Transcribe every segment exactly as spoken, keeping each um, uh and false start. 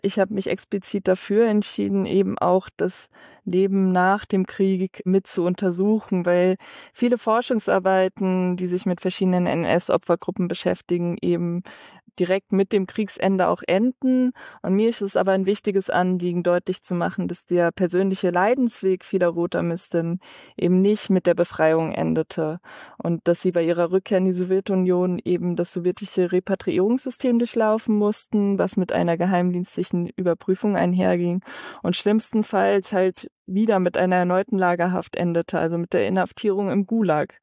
Ich habe mich explizit dafür entschieden, eben auch das Leben nach dem Krieg mit zu untersuchen, weil viele Forschungsarbeiten, die sich mit verschiedenen N S-Opfergruppen beschäftigen, eben direkt mit dem Kriegsende auch enden. Und mir ist es aber ein wichtiges Anliegen, deutlich zu machen, dass der persönliche Leidensweg vieler Rotarmisten eben nicht mit der Befreiung endete und dass sie bei ihrer Rückkehr in die Sowjetunion eben das sowjetische Repatriierungssystem durchlaufen mussten, was mit einer geheimdienstlichen Überprüfung einherging und schlimmstenfalls halt wieder mit einer erneuten Lagerhaft endete, also mit der Inhaftierung im Gulag.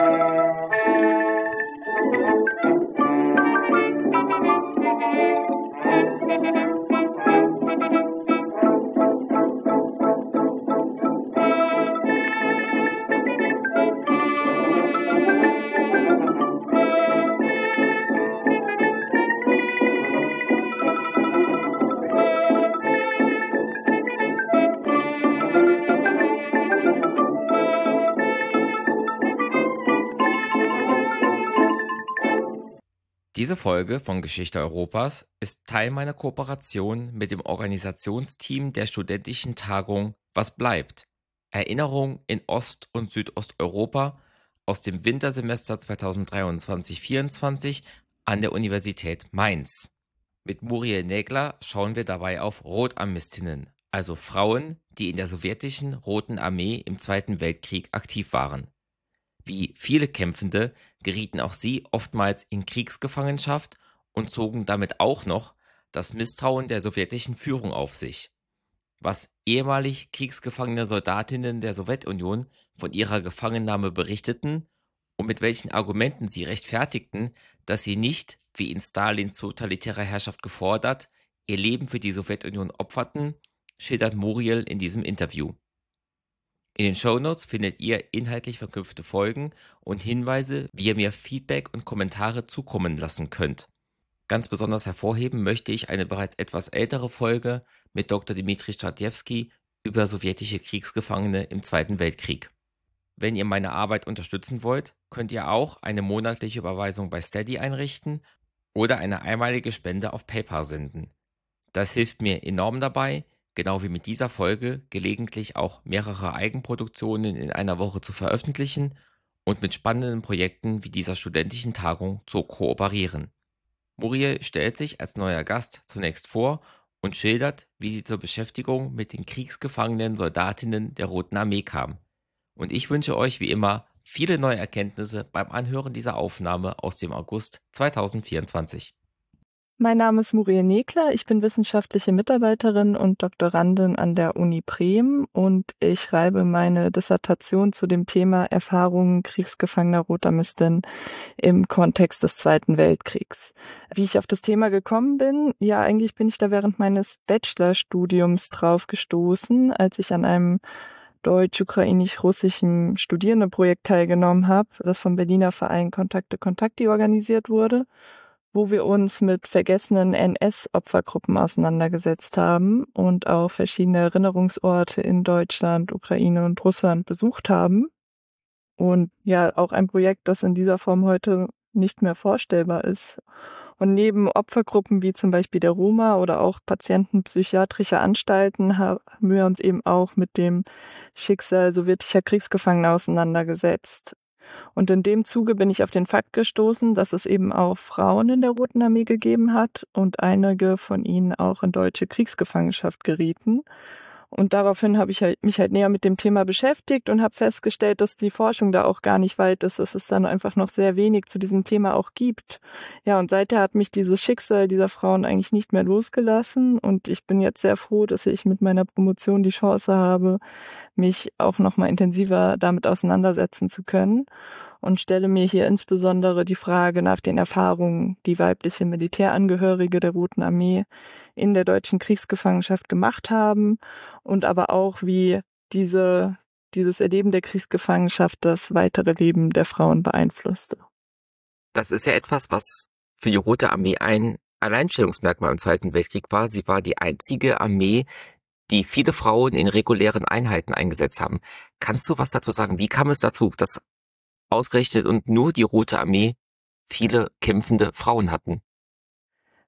Diese Folge von Geschichte Europas ist Teil meiner Kooperation mit dem Organisationsteam der studentischen Tagung Was bleibt? Erinnerung in Ost- und Südosteuropa aus dem Wintersemester zweitausenddreiundzwanzig vierundzwanzig an der Universität Mainz. Mit Muriel Nägler schauen wir dabei auf Rotarmistinnen, also Frauen, die in der sowjetischen Roten Armee im Zweiten Weltkrieg aktiv waren. Wie viele Kämpfende gerieten auch sie oftmals in Kriegsgefangenschaft und zogen damit auch noch das Misstrauen der sowjetischen Führung auf sich. Was ehemalig kriegsgefangene Soldatinnen der Sowjetunion von ihrer Gefangennahme berichteten und mit welchen Argumenten sie rechtfertigten, dass sie nicht, wie in Stalins totalitärer Herrschaft gefordert, ihr Leben für die Sowjetunion opferten, schildert Muriel in diesem Interview. In den Shownotes findet ihr inhaltlich verknüpfte Folgen und Hinweise, wie ihr mir Feedback und Kommentare zukommen lassen könnt. Ganz besonders hervorheben möchte ich eine bereits etwas ältere Folge mit Doktor Dmitri Stradjewski über sowjetische Kriegsgefangene im Zweiten Weltkrieg. Wenn ihr meine Arbeit unterstützen wollt, könnt ihr auch eine monatliche Überweisung bei Steady einrichten oder eine einmalige Spende auf PayPal senden. Das hilft mir enorm dabei, genau wie mit dieser Folge gelegentlich auch mehrere Eigenproduktionen in einer Woche zu veröffentlichen und mit spannenden Projekten wie dieser studentischen Tagung zu kooperieren. Muriel stellt sich als neuer Gast zunächst vor und schildert, wie sie zur Beschäftigung mit den kriegsgefangenen Soldatinnen der Roten Armee kam. Und ich wünsche euch wie immer viele neue Erkenntnisse beim Anhören dieser Aufnahme aus dem August zweitausendvierundzwanzig. Mein Name ist Muriel Nägler, ich bin wissenschaftliche Mitarbeiterin und Doktorandin an der Uni Bremen und ich schreibe meine Dissertation zu dem Thema Erfahrungen kriegsgefangener Rotarmisten im Kontext des Zweiten Weltkriegs. Wie ich auf das Thema gekommen bin, ja, eigentlich bin ich da während meines Bachelorstudiums drauf gestoßen, als ich an einem deutsch-ukrainisch-russischen Studierendenprojekt teilgenommen habe, das vom Berliner Verein Kontakte Kontakti organisiert wurde, wo wir uns mit vergessenen N S-Opfergruppen auseinandergesetzt haben und auch verschiedene Erinnerungsorte in Deutschland, Ukraine und Russland besucht haben. Und ja, auch ein Projekt, das in dieser Form heute nicht mehr vorstellbar ist. Und neben Opfergruppen wie zum Beispiel der Roma oder auch Patienten psychiatrischer Anstalten haben wir uns eben auch mit dem Schicksal sowjetischer Kriegsgefangener auseinandergesetzt. Und in dem Zuge bin ich auf den Fakt gestoßen, dass es eben auch Frauen in der Roten Armee gegeben hat und einige von ihnen auch in deutsche Kriegsgefangenschaft gerieten. Und daraufhin habe ich halt, mich halt näher mit dem Thema beschäftigt und habe festgestellt, dass die Forschung da auch gar nicht weit ist, dass es dann einfach noch sehr wenig zu diesem Thema auch gibt. Ja, und seither hat mich dieses Schicksal dieser Frauen eigentlich nicht mehr losgelassen und ich bin jetzt sehr froh, dass ich mit meiner Promotion die Chance habe, mich auch noch mal intensiver damit auseinandersetzen zu können und stelle mir hier insbesondere die Frage nach den Erfahrungen, die weibliche Militärangehörige der Roten Armee in der deutschen Kriegsgefangenschaft gemacht haben und aber auch, wie diese, dieses Erleben der Kriegsgefangenschaft das weitere Leben der Frauen beeinflusste. Das ist ja etwas, was für die Rote Armee ein Alleinstellungsmerkmal im Zweiten Weltkrieg war. Sie war die einzige Armee, die viele Frauen in regulären Einheiten eingesetzt haben. Kannst du was dazu sagen? Wie kam es dazu, dass ausgerechnet und nur die Rote Armee viele kämpfende Frauen hatten?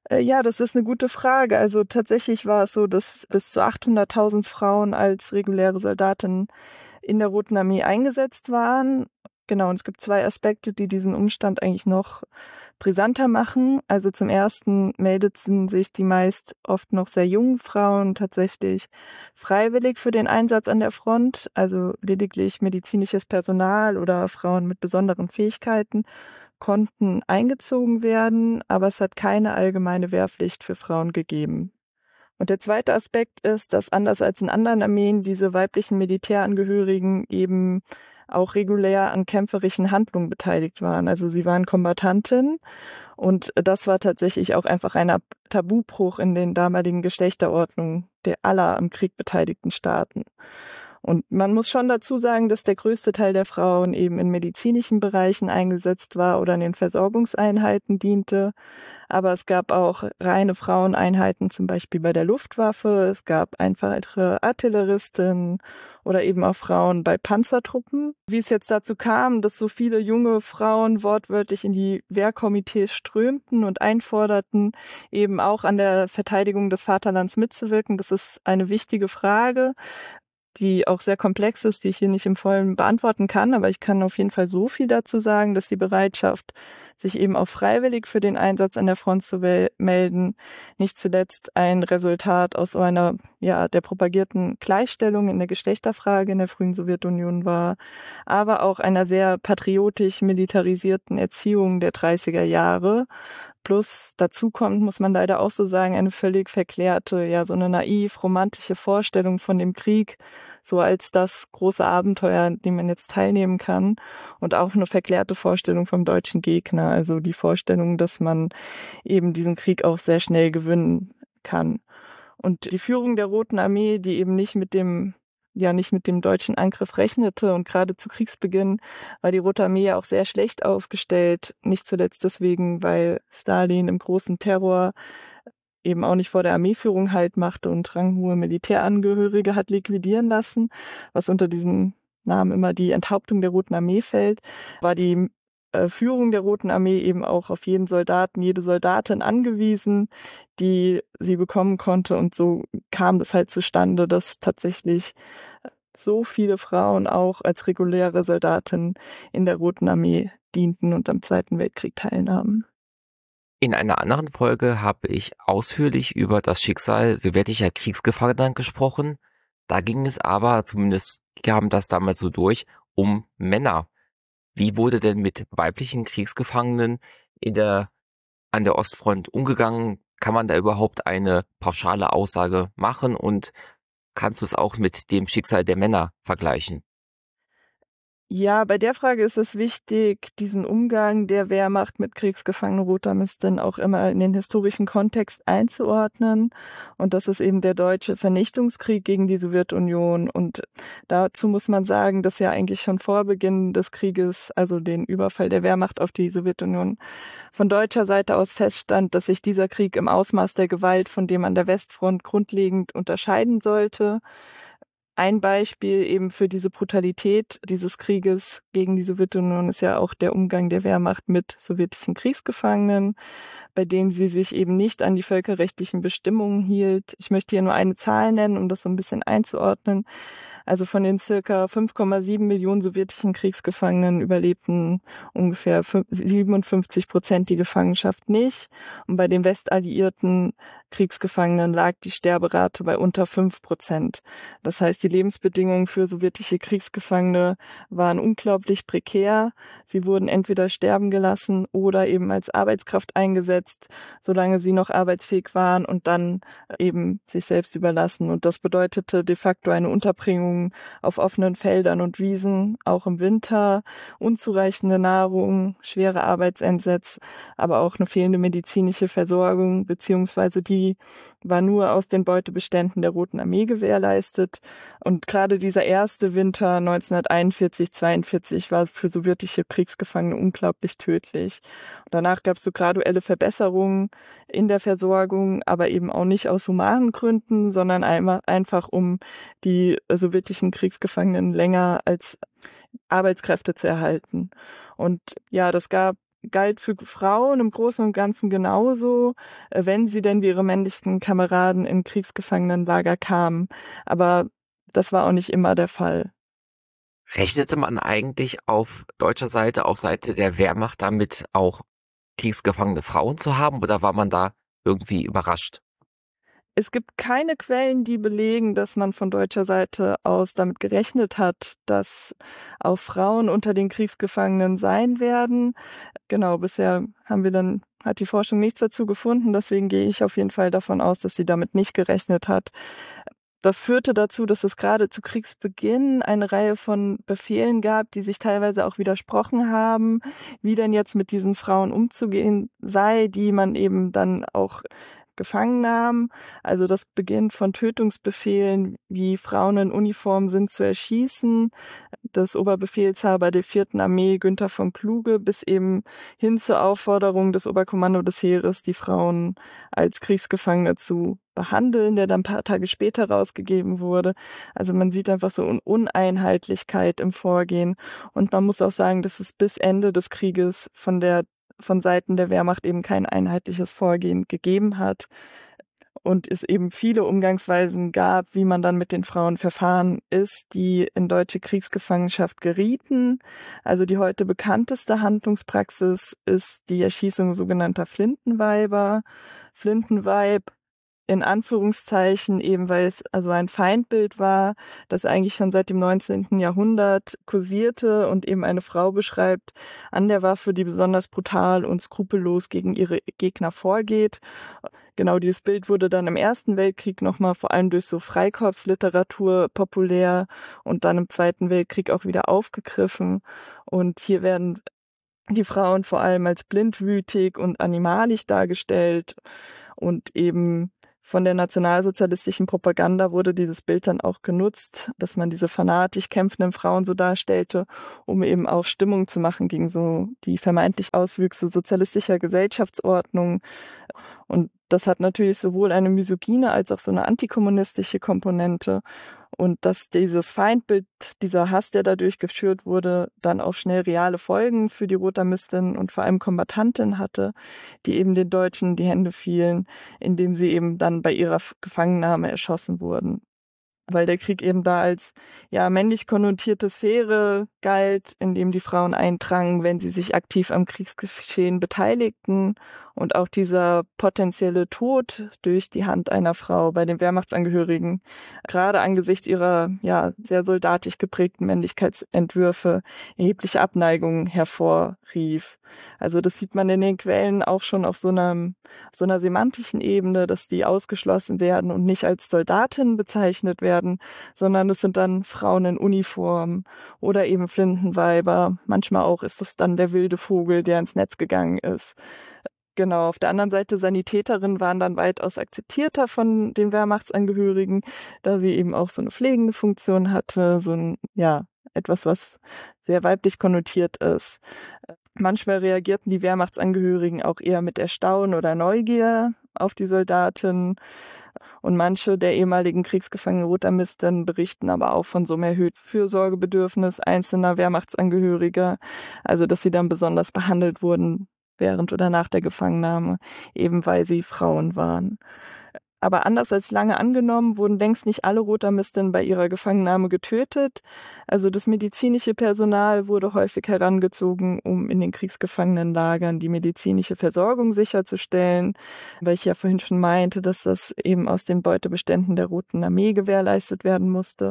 Äh, ja, das ist eine gute Frage. Also tatsächlich war es so, dass bis zu achthunderttausend Frauen als reguläre Soldatinnen in der Roten Armee eingesetzt waren. Genau, und es gibt zwei Aspekte, die diesen Umstand eigentlich noch brisanter machen. Also zum ersten meldeten sich die meist oft noch sehr jungen Frauen tatsächlich freiwillig für den Einsatz an der Front. Also lediglich medizinisches Personal oder Frauen mit besonderen Fähigkeiten konnten eingezogen werden, aber es hat keine allgemeine Wehrpflicht für Frauen gegeben. Und der zweite Aspekt ist, dass anders als in anderen Armeen diese weiblichen Militärangehörigen eben auch regulär an kämpferischen Handlungen beteiligt waren. Also sie waren Kombattanten und das war tatsächlich auch einfach ein Tabubruch in den damaligen Geschlechterordnungen der aller am Krieg beteiligten Staaten. Und man muss schon dazu sagen, dass der größte Teil der Frauen eben in medizinischen Bereichen eingesetzt war oder in den Versorgungseinheiten diente. Aber es gab auch reine Fraueneinheiten, zum Beispiel bei der Luftwaffe. Es gab einfache Artilleristen oder eben auch Frauen bei Panzertruppen. Wie es jetzt dazu kam, dass so viele junge Frauen wortwörtlich in die Wehrkomitees strömten und einforderten, eben auch an der Verteidigung des Vaterlands mitzuwirken, das ist eine wichtige Frage, die auch sehr komplex ist, die ich hier nicht im Vollen beantworten kann, aber ich kann auf jeden Fall so viel dazu sagen, dass die Bereitschaft, sich eben auch freiwillig für den Einsatz an der Front zu melden, nicht zuletzt ein Resultat aus so einer, ja, der propagierten Gleichstellung in der Geschlechterfrage in der frühen Sowjetunion war, aber auch einer sehr patriotisch militarisierten Erziehung der dreißiger Jahre. Plus dazu kommt, muss man leider auch so sagen, eine völlig verklärte, ja, so eine naiv romantische Vorstellung von dem Krieg, so als das große Abenteuer, an dem man jetzt teilnehmen kann, und auch eine verklärte Vorstellung vom deutschen Gegner, also die Vorstellung, dass man eben diesen Krieg auch sehr schnell gewinnen kann. Und die Führung der Roten Armee, die eben nicht mit dem ja nicht mit dem deutschen Angriff rechnete, und gerade zu Kriegsbeginn war die Rote Armee ja auch sehr schlecht aufgestellt, nicht zuletzt deswegen, weil Stalin im großen Terror eben auch nicht vor der Armeeführung Halt machte und ranghohe Militärangehörige hat liquidieren lassen, was unter diesem Namen immer die Enthauptung der Roten Armee fällt, war die äh, Führung der Roten Armee eben auch auf jeden Soldaten, jede Soldatin angewiesen, die sie bekommen konnte, und so kam das halt zustande, dass tatsächlich so viele Frauen auch als reguläre Soldatinnen in der Roten Armee dienten und am Zweiten Weltkrieg teilnahmen. In einer anderen Folge habe ich ausführlich über das Schicksal sowjetischer Kriegsgefangener gesprochen. Da ging es aber, zumindest kam das damals so durch, um Männer. Wie wurde denn mit weiblichen Kriegsgefangenen in der, an der Ostfront umgegangen? Kann man da überhaupt eine pauschale Aussage machen, und kannst du es auch mit dem Schicksal der Männer vergleichen? Ja, bei der Frage ist es wichtig, diesen Umgang der Wehrmacht mit Kriegsgefangenen roter Armisten auch immer in den historischen Kontext einzuordnen. Und das ist eben der deutsche Vernichtungskrieg gegen die Sowjetunion. Und dazu muss man sagen, dass ja eigentlich schon vor Beginn des Krieges, also den Überfall der Wehrmacht auf die Sowjetunion, von deutscher Seite aus feststand, dass sich dieser Krieg im Ausmaß der Gewalt von dem an der Westfront grundlegend unterscheiden sollte. Ein Beispiel eben für diese Brutalität dieses Krieges gegen die Sowjetunion ist ja auch der Umgang der Wehrmacht mit sowjetischen Kriegsgefangenen, bei denen sie sich eben nicht an die völkerrechtlichen Bestimmungen hielt. Ich möchte hier nur eine Zahl nennen, um das so ein bisschen einzuordnen. Also von den circa fünf Komma sieben Millionen sowjetischen Kriegsgefangenen überlebten ungefähr siebenundfünfzig Prozent die Gefangenschaft nicht. Und bei den westalliierten Kriegsgefangenen lag die Sterberate bei unter fünf Prozent. Das heißt, die Lebensbedingungen für sowjetische Kriegsgefangene waren unglaublich prekär. Sie wurden entweder sterben gelassen oder eben als Arbeitskraft eingesetzt, solange sie noch arbeitsfähig waren, und dann eben sich selbst überlassen. Und das bedeutete de facto eine Unterbringung auf offenen Feldern und Wiesen, auch im Winter, unzureichende Nahrung, schwere Arbeitseinsätze, aber auch eine fehlende medizinische Versorgung, beziehungsweise die war nur aus den Beutebeständen der Roten Armee gewährleistet. Und gerade dieser erste Winter neunzehnhunderteinundvierzig zweiundvierzig war für sowjetische Kriegsgefangene unglaublich tödlich. Und danach gab es so graduelle Verbesserungen in der Versorgung, aber eben auch nicht aus humanen Gründen, sondern einmal einfach um die sowjetischen Kriegsgefangenen länger als Arbeitskräfte zu erhalten. Und ja, das gab galt für Frauen im Großen und Ganzen genauso, wenn sie denn wie ihre männlichen Kameraden in Kriegsgefangenenlager kamen. Aber das war auch nicht immer der Fall. Rechnete man eigentlich auf deutscher Seite, auf Seite der Wehrmacht damit auch kriegsgefangene Frauen zu haben, oder war man da irgendwie überrascht? Es gibt keine Quellen, die belegen, dass man von deutscher Seite aus damit gerechnet hat, dass auch Frauen unter den Kriegsgefangenen sein werden. Genau, bisher haben wir dann, hat die Forschung nichts dazu gefunden, deswegen gehe ich auf jeden Fall davon aus, dass sie damit nicht gerechnet hat. Das führte dazu, dass es gerade zu Kriegsbeginn eine Reihe von Befehlen gab, die sich teilweise auch widersprochen haben, wie denn jetzt mit diesen Frauen umzugehen sei, die man eben dann auch gefangen nahm. Also das beginnt von Tötungsbefehlen, wie Frauen in Uniform sind zu erschießen, des Oberbefehlshaber der vierten Armee Günther von Kluge, bis eben hin zur Aufforderung des Oberkommando des Heeres, die Frauen als Kriegsgefangene zu behandeln, der dann ein paar Tage später rausgegeben wurde. Also man sieht einfach so eine Uneinheitlichkeit im Vorgehen. Und man muss auch sagen, dass es bis Ende des Krieges von der von Seiten der Wehrmacht eben kein einheitliches Vorgehen gegeben hat und es eben viele Umgangsweisen gab, wie man dann mit den Frauen verfahren ist, die in deutsche Kriegsgefangenschaft gerieten. Also die heute bekannteste Handlungspraxis ist die Erschießung sogenannter Flintenweiber. Flintenweib in Anführungszeichen, eben weil es also ein Feindbild war, das eigentlich schon seit dem neunzehnten Jahrhundert kursierte und eben eine Frau beschreibt an der Waffe, die besonders brutal und skrupellos gegen ihre Gegner vorgeht. Genau dieses Bild wurde dann im Ersten Weltkrieg nochmal vor allem durch so Freikorpsliteratur populär und dann im Zweiten Weltkrieg auch wieder aufgegriffen. Und hier werden die Frauen vor allem als blindwütig und animalisch dargestellt und eben von der nationalsozialistischen Propaganda wurde dieses Bild dann auch genutzt, dass man diese fanatisch kämpfenden Frauen so darstellte, um eben auch Stimmung zu machen gegen so die vermeintlich Auswüchse sozialistischer Gesellschaftsordnung. Und das hat natürlich sowohl eine misogyne als auch so eine antikommunistische Komponente. Und dass dieses Feindbild, dieser Hass, der dadurch geschürt wurde, dann auch schnell reale Folgen für die Rotarmistin und vor allem Kombattantin hatte, die eben den Deutschen in die Hände fielen, indem sie eben dann bei ihrer Gefangennahme erschossen wurden. Weil der Krieg eben da als ja männlich konnotierte Sphäre galt, in dem die Frauen eindrangen, wenn sie sich aktiv am Kriegsgeschehen beteiligten. Und auch dieser potenzielle Tod durch die Hand einer Frau bei den Wehrmachtsangehörigen, gerade angesichts ihrer ja sehr soldatisch geprägten Männlichkeitsentwürfe, erhebliche Abneigungen hervorrief. Also das sieht man in den Quellen auch schon auf so einer, so einer semantischen Ebene, dass die ausgeschlossen werden und nicht als Soldatinnen bezeichnet werden, sondern es sind dann Frauen in Uniform oder eben Flintenweiber. Manchmal auch ist es dann der wilde Vogel, der ins Netz gegangen ist. Genau, auf der anderen Seite Sanitäterinnen waren dann weitaus akzeptierter von den Wehrmachtsangehörigen, da sie eben auch so eine pflegende Funktion hatte, so ein, ja, etwas, was sehr weiblich konnotiert ist. Manchmal reagierten die Wehrmachtsangehörigen auch eher mit Erstaunen oder Neugier auf die Soldaten. Und manche der ehemaligen Kriegsgefangenen Rotarmisten berichten aber auch von so einem erhöhten Fürsorgebedürfnis einzelner Wehrmachtsangehöriger, also dass sie dann besonders behandelt wurden während oder nach der Gefangennahme, eben weil sie Frauen waren. Aber anders als lange angenommen, wurden längst nicht alle Rotarmistinnen bei ihrer Gefangennahme getötet. Also das medizinische Personal wurde häufig herangezogen, um in den Kriegsgefangenenlagern die medizinische Versorgung sicherzustellen, weil ich ja vorhin schon meinte, dass das eben aus den Beutebeständen der Roten Armee gewährleistet werden musste.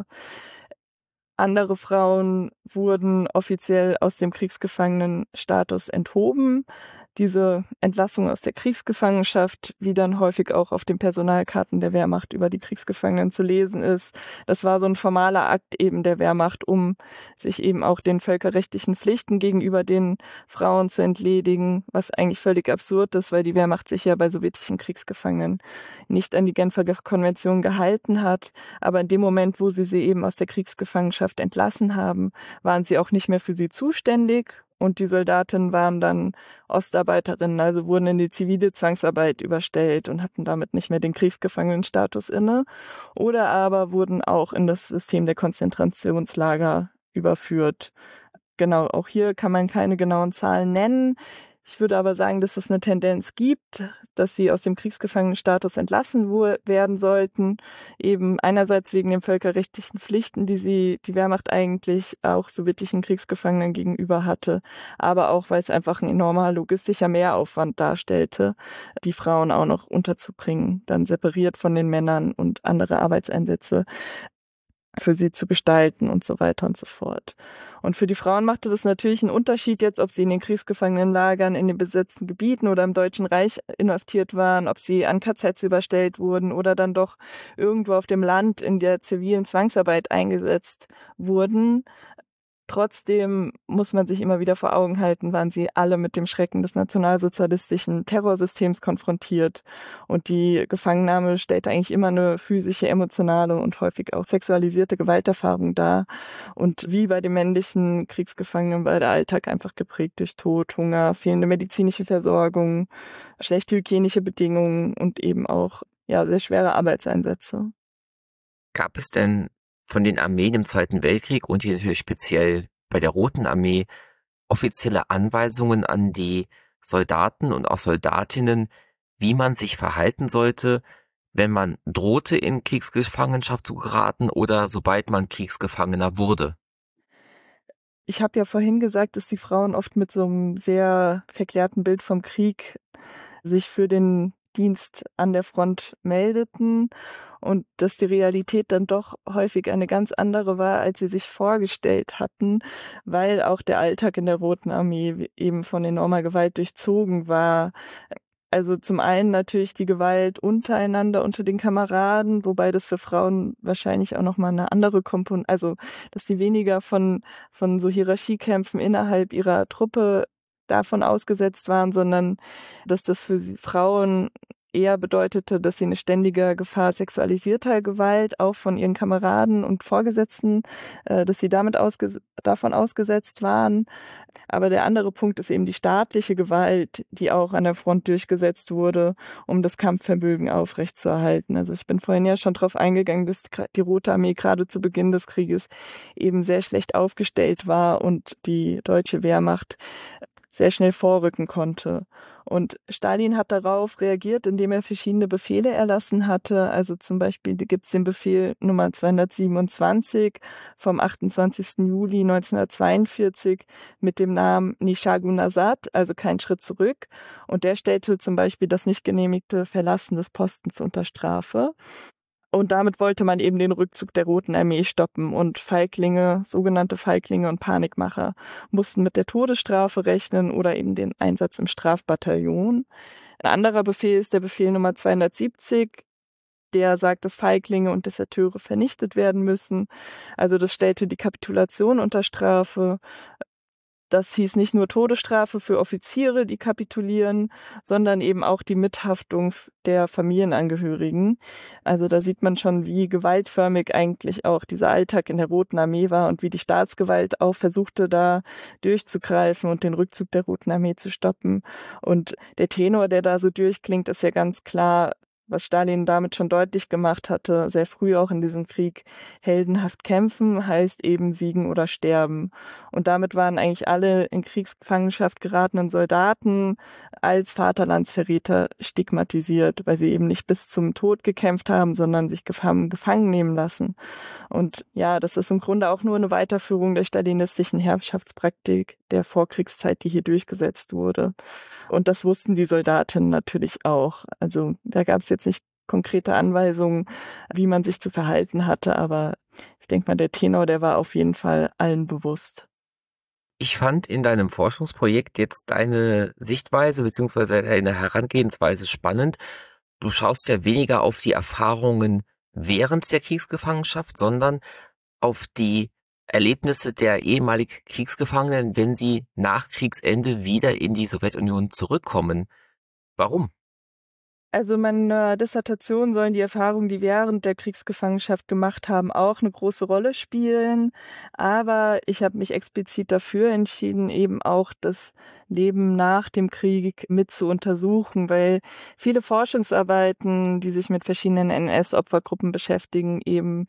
Andere Frauen wurden offiziell aus dem Kriegsgefangenenstatus enthoben. Diese Entlassung aus der Kriegsgefangenschaft, wie dann häufig auch auf den Personalkarten der Wehrmacht über die Kriegsgefangenen zu lesen ist, das war so ein formaler Akt eben der Wehrmacht, um sich eben auch den völkerrechtlichen Pflichten gegenüber den Frauen zu entledigen, was eigentlich völlig absurd ist, weil die Wehrmacht sich ja bei sowjetischen Kriegsgefangenen nicht an die Genfer Konvention gehalten hat. Aber in dem Moment, wo sie sie eben aus der Kriegsgefangenschaft entlassen haben, waren sie auch nicht mehr für sie zuständig. Und die Soldatinnen waren dann Ostarbeiterinnen, also wurden in die zivile Zwangsarbeit überstellt und hatten damit nicht mehr den Kriegsgefangenenstatus inne. Oder aber wurden auch in das System der Konzentrationslager überführt. Genau, auch hier kann man keine genauen Zahlen nennen. Ich würde aber sagen, dass es eine Tendenz gibt, dass sie aus dem Kriegsgefangenenstatus entlassen werden sollten. Eben einerseits wegen den völkerrechtlichen Pflichten, die sie, die Wehrmacht eigentlich auch sowjetischen Kriegsgefangenen gegenüber hatte. Aber auch, weil es einfach ein enormer logistischer Mehraufwand darstellte, die Frauen auch noch unterzubringen, dann separiert von den Männern und andere Arbeitseinsätze für sie zu gestalten und so weiter und so fort. Und für die Frauen machte das natürlich einen Unterschied jetzt, ob sie in den Kriegsgefangenenlagern in den besetzten Gebieten oder im Deutschen Reich inhaftiert waren, ob sie an K Zs überstellt wurden oder dann doch irgendwo auf dem Land in der zivilen Zwangsarbeit eingesetzt wurden. Trotzdem muss man sich immer wieder vor Augen halten, waren sie alle mit dem Schrecken des nationalsozialistischen Terrorsystems konfrontiert. Und die Gefangennahme stellte eigentlich immer eine physische, emotionale und häufig auch sexualisierte Gewalterfahrung dar. Und wie bei den männlichen Kriegsgefangenen war der Alltag einfach geprägt durch Tod, Hunger, fehlende medizinische Versorgung, schlechte hygienische Bedingungen und eben auch ja sehr schwere Arbeitseinsätze. Gab es denn von den Armeen im Zweiten Weltkrieg und hier natürlich speziell bei der Roten Armee offizielle Anweisungen an die Soldaten und auch Soldatinnen, wie man sich verhalten sollte, wenn man drohte, in Kriegsgefangenschaft zu geraten oder sobald man Kriegsgefangener wurde? Ich habe ja vorhin gesagt, dass die Frauen oft mit so einem sehr verklärten Bild vom Krieg sich für den Dienst an der Front meldeten und dass die Realität dann doch häufig eine ganz andere war, als sie sich vorgestellt hatten, weil auch der Alltag in der Roten Armee eben von enormer Gewalt durchzogen war. Also zum einen natürlich die Gewalt untereinander unter den Kameraden, wobei das für Frauen wahrscheinlich auch nochmal eine andere Komponente, also dass die weniger von, von so Hierarchiekämpfen innerhalb ihrer Truppe davon ausgesetzt waren, sondern dass das für sie Frauen eher bedeutete, dass sie eine ständige Gefahr sexualisierter Gewalt auch von ihren Kameraden und Vorgesetzten, äh, dass sie damit ausges- davon ausgesetzt waren. Aber der andere Punkt ist eben die staatliche Gewalt, die auch an der Front durchgesetzt wurde, um das Kampfvermögen aufrechtzuerhalten. Also ich bin vorhin ja schon darauf eingegangen, dass die Rote Armee gerade zu Beginn des Krieges eben sehr schlecht aufgestellt war und die deutsche Wehrmacht sehr schnell vorrücken konnte. Und Stalin hat darauf reagiert, indem er verschiedene Befehle erlassen hatte. Also zum Beispiel gibt es den Befehl Nummer zweihundertsiebenundzwanzig vom achtundzwanzigsten Juli neunzehnhundertzweiundvierzig mit dem Namen Nishagun Nazad, also kein Schritt zurück. Und der stellte zum Beispiel das nicht genehmigte Verlassen des Postens unter Strafe. Und damit wollte man eben den Rückzug der Roten Armee stoppen und Feiglinge, sogenannte Feiglinge und Panikmacher, mussten mit der Todesstrafe rechnen oder eben den Einsatz im Strafbataillon. Ein anderer Befehl ist der Befehl Nummer zweihundertsiebzig, der sagt, dass Feiglinge und Deserteure vernichtet werden müssen. Also das stellte die Kapitulation unter Strafe. Das hieß nicht nur Todesstrafe für Offiziere, die kapitulieren, sondern eben auch die Mithaftung der Familienangehörigen. Also da sieht man schon, wie gewaltförmig eigentlich auch dieser Alltag in der Roten Armee war und wie die Staatsgewalt auch versuchte, da durchzugreifen und den Rückzug der Roten Armee zu stoppen. Und der Tenor, der da so durchklingt, ist ja ganz klar, was Stalin damit schon deutlich gemacht hatte, sehr früh auch in diesem Krieg: heldenhaft kämpfen heißt eben siegen oder sterben. Und damit waren eigentlich alle in Kriegsgefangenschaft geratenen Soldaten als Vaterlandsverräter stigmatisiert, weil sie eben nicht bis zum Tod gekämpft haben, sondern sich haben gefangen nehmen lassen. Und ja, das ist im Grunde auch nur eine Weiterführung der stalinistischen Herrschaftspraktik der Vorkriegszeit, die hier durchgesetzt wurde. Und das wussten die Soldatinnen natürlich auch. Also da gab es jetzt nicht konkrete Anweisungen, wie man sich zu verhalten hatte, aber ich denke mal, der Tenor, der war auf jeden Fall allen bewusst. Ich fand in deinem Forschungsprojekt jetzt deine Sichtweise bzw. deine Herangehensweise spannend. Du schaust ja weniger auf die Erfahrungen während der Kriegsgefangenschaft, sondern auf die Erlebnisse der ehemaligen Kriegsgefangenen, wenn sie nach Kriegsende wieder in die Sowjetunion zurückkommen. Warum? Also in meiner Dissertation sollen die Erfahrungen, die während der Kriegsgefangenschaft gemacht haben, auch eine große Rolle spielen. Aber ich habe mich explizit dafür entschieden, eben auch das Leben nach dem Krieg mit zu untersuchen, weil viele Forschungsarbeiten, die sich mit verschiedenen N S-Opfergruppen beschäftigen, eben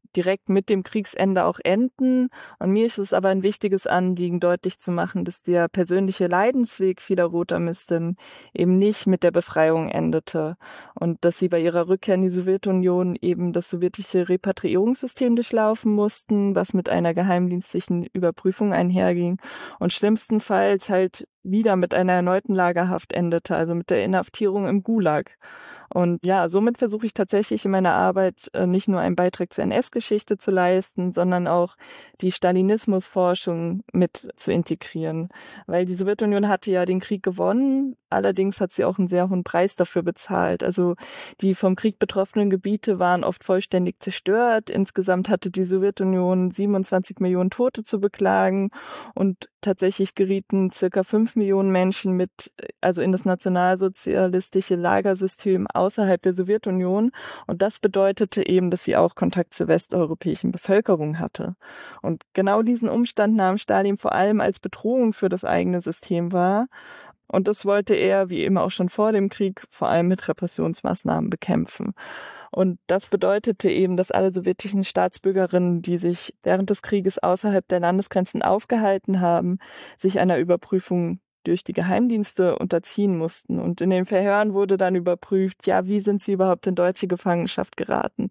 direkt mit dem Kriegsende auch enden. Und mir ist es aber ein wichtiges Anliegen, deutlich zu machen, dass der persönliche Leidensweg vieler Rotamisten eben nicht mit der Befreiung endete und dass sie bei ihrer Rückkehr in die Sowjetunion eben das sowjetische Repatriierungssystem durchlaufen mussten, was mit einer geheimdienstlichen Überprüfung einherging und schlimmstenfalls halt wieder mit einer erneuten Lagerhaft endete, also mit der Inhaftierung im Gulag. Und ja, somit versuche ich tatsächlich in meiner Arbeit äh, nicht nur einen Beitrag zur N S-Geschichte zu leisten, sondern auch die Stalinismusforschung mit zu integrieren. Weil die Sowjetunion hatte ja den Krieg gewonnen, allerdings hat sie auch einen sehr hohen Preis dafür bezahlt. Also die vom Krieg betroffenen Gebiete waren oft vollständig zerstört. Insgesamt hatte die Sowjetunion siebenundzwanzig Millionen Tote zu beklagen und tatsächlich gerieten circa fünf Millionen Menschen mit, also in das nationalsozialistische Lagersystem außerhalb der Sowjetunion. Und das bedeutete eben, dass sie auch Kontakt zur westeuropäischen Bevölkerung hatte. Und genau diesen Umstand nahm Stalin vor allem als Bedrohung für das eigene System wahr. Und das wollte er, wie eben auch schon vor dem Krieg, vor allem mit Repressionsmaßnahmen bekämpfen. Und das bedeutete eben, dass alle sowjetischen Staatsbürgerinnen, die sich während des Krieges außerhalb der Landesgrenzen aufgehalten haben, sich einer Überprüfung durch die Geheimdienste unterziehen mussten. Und in den Verhören wurde dann überprüft, ja, wie sind sie überhaupt in deutsche Gefangenschaft geraten?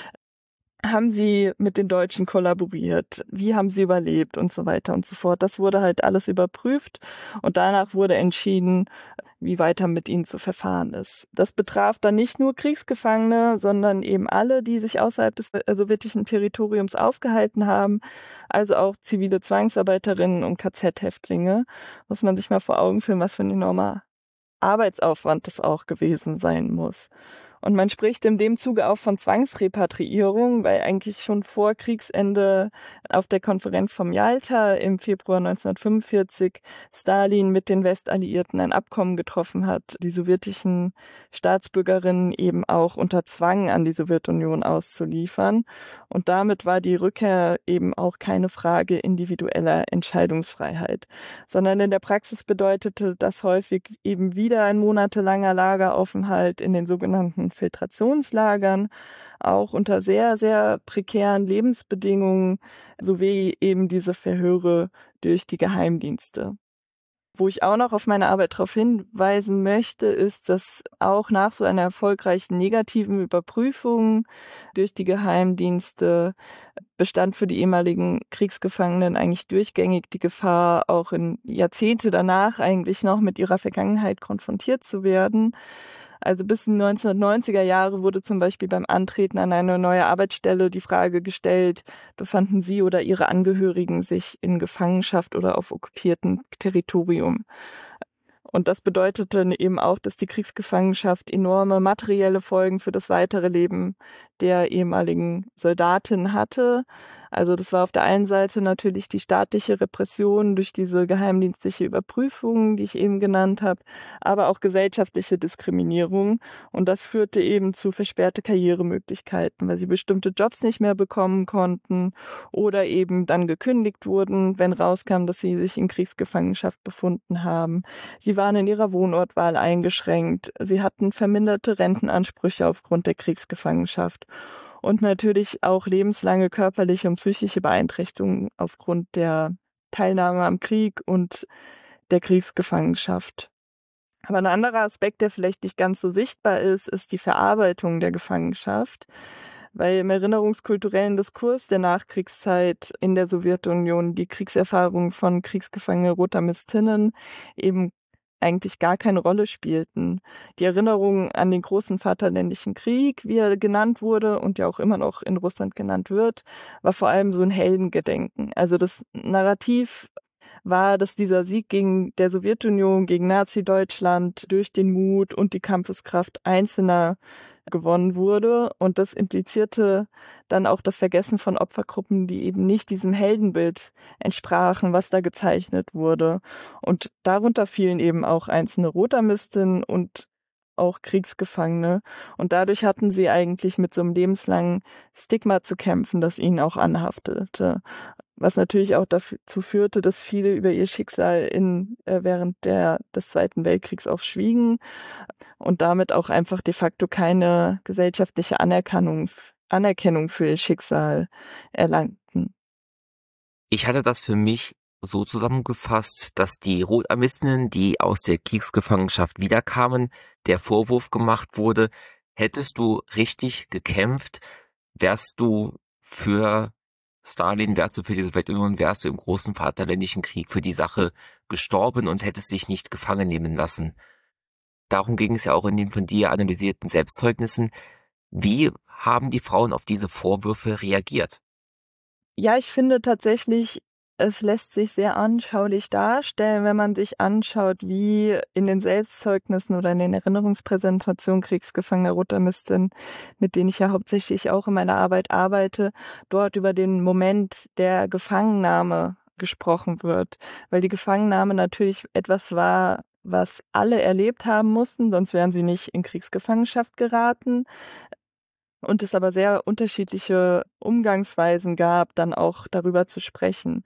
Haben sie mit den Deutschen kollaboriert? Wie haben sie überlebt? Und so weiter und so fort. Das wurde halt alles überprüft und danach wurde entschieden, wie weiter mit ihnen zu verfahren ist. Das betraf dann nicht nur Kriegsgefangene, sondern eben alle, die sich außerhalb des sowjetischen Territoriums aufgehalten haben, also auch zivile Zwangsarbeiterinnen und K Z-Häftlinge. Muss man sich mal vor Augen führen, was für ein enormer Arbeitsaufwand das auch gewesen sein muss. Und man spricht in dem Zuge auch von Zwangsrepatriierung, weil eigentlich schon vor Kriegsende auf der Konferenz vom Jalta im Februar neunzehnhundertfünfundvierzig Stalin mit den Westalliierten ein Abkommen getroffen hat, die sowjetischen Staatsbürgerinnen eben auch unter Zwang an die Sowjetunion auszuliefern. Und damit war die Rückkehr eben auch keine Frage individueller Entscheidungsfreiheit, sondern in der Praxis bedeutete das häufig eben wieder ein monatelanger Lageraufenthalt in den sogenannten Filtrationslagern, auch unter sehr, sehr prekären Lebensbedingungen, sowie eben diese Verhöre durch die Geheimdienste. Wo ich auch noch auf meine Arbeit darauf hinweisen möchte, ist, dass auch nach so einer erfolgreichen negativen Überprüfung durch die Geheimdienste bestand für die ehemaligen Kriegsgefangenen eigentlich durchgängig die Gefahr, auch in Jahrzehnte danach eigentlich noch mit ihrer Vergangenheit konfrontiert zu werden. Also bis in die neunzehnhundertneunziger Jahre wurde zum Beispiel beim Antreten an eine neue Arbeitsstelle die Frage gestellt, befanden Sie oder Ihre Angehörigen sich in Gefangenschaft oder auf okkupiertem Territorium? Und das bedeutete eben auch, dass die Kriegsgefangenschaft enorme materielle Folgen für das weitere Leben der ehemaligen Soldatin hatte. Also das war auf der einen Seite natürlich die staatliche Repression durch diese geheimdienstliche Überprüfung, die ich eben genannt habe, aber auch gesellschaftliche Diskriminierung. Und das führte eben zu versperrte Karrieremöglichkeiten, weil sie bestimmte Jobs nicht mehr bekommen konnten oder eben dann gekündigt wurden, wenn rauskam, dass sie sich in Kriegsgefangenschaft befunden haben. Sie waren in ihrer Wohnortwahl eingeschränkt. Sie hatten verminderte Rentenansprüche aufgrund der Kriegsgefangenschaft. Und natürlich auch lebenslange körperliche und psychische Beeinträchtigungen aufgrund der Teilnahme am Krieg und der Kriegsgefangenschaft. Aber ein anderer Aspekt, der vielleicht nicht ganz so sichtbar ist, ist die Verarbeitung der Gefangenschaft. Weil im erinnerungskulturellen Diskurs der Nachkriegszeit in der Sowjetunion die Kriegserfahrungen von kriegsgefangenen Rotamistinnen eben eigentlich gar keine Rolle spielten. Die Erinnerung an den großen Vaterländischen Krieg, wie er genannt wurde und ja auch immer noch in Russland genannt wird, war vor allem so ein Heldengedenken. Also das Narrativ war, dass dieser Sieg gegen der Sowjetunion, gegen Nazi-Deutschland durch den Mut und die Kampfeskraft Einzelner gewonnen wurde. Und das implizierte dann auch das Vergessen von Opfergruppen, die eben nicht diesem Heldenbild entsprachen, was da gezeichnet wurde. Und darunter fielen eben auch einzelne Rotamistinnen und auch Kriegsgefangene. Und dadurch hatten sie eigentlich mit so einem lebenslangen Stigma zu kämpfen, das ihnen auch anhaftete. Was natürlich auch dazu führte, dass viele über ihr Schicksal in, äh, während der, des Zweiten Weltkriegs auch schwiegen und damit auch einfach de facto keine gesellschaftliche Anerkennung Anerkennung für ihr Schicksal erlangten. Ich hatte das für mich so zusammengefasst, dass die Rotarmistinnen, die aus der Kriegsgefangenschaft wiederkamen, der Vorwurf gemacht wurde, hättest du richtig gekämpft, wärst du für Stalin, wärst du für die Sowjetunion, wärst du im großen Vaterländischen Krieg für die Sache gestorben und hättest dich nicht gefangen nehmen lassen. Darum ging es ja auch in den von dir analysierten Selbstzeugnissen. Wie haben die Frauen auf diese Vorwürfe reagiert? Ja, ich finde tatsächlich, es lässt sich sehr anschaulich darstellen, wenn man sich anschaut, wie in den Selbstzeugnissen oder in den Erinnerungspräsentationen kriegsgefangener Rotarmistinnen, mit denen ich ja hauptsächlich auch in meiner Arbeit arbeite, dort über den Moment der Gefangennahme gesprochen wird. Weil die Gefangennahme natürlich etwas war, was alle erlebt haben mussten, sonst wären sie nicht in Kriegsgefangenschaft geraten. Und es aber sehr unterschiedliche Umgangsweisen gab, dann auch darüber zu sprechen.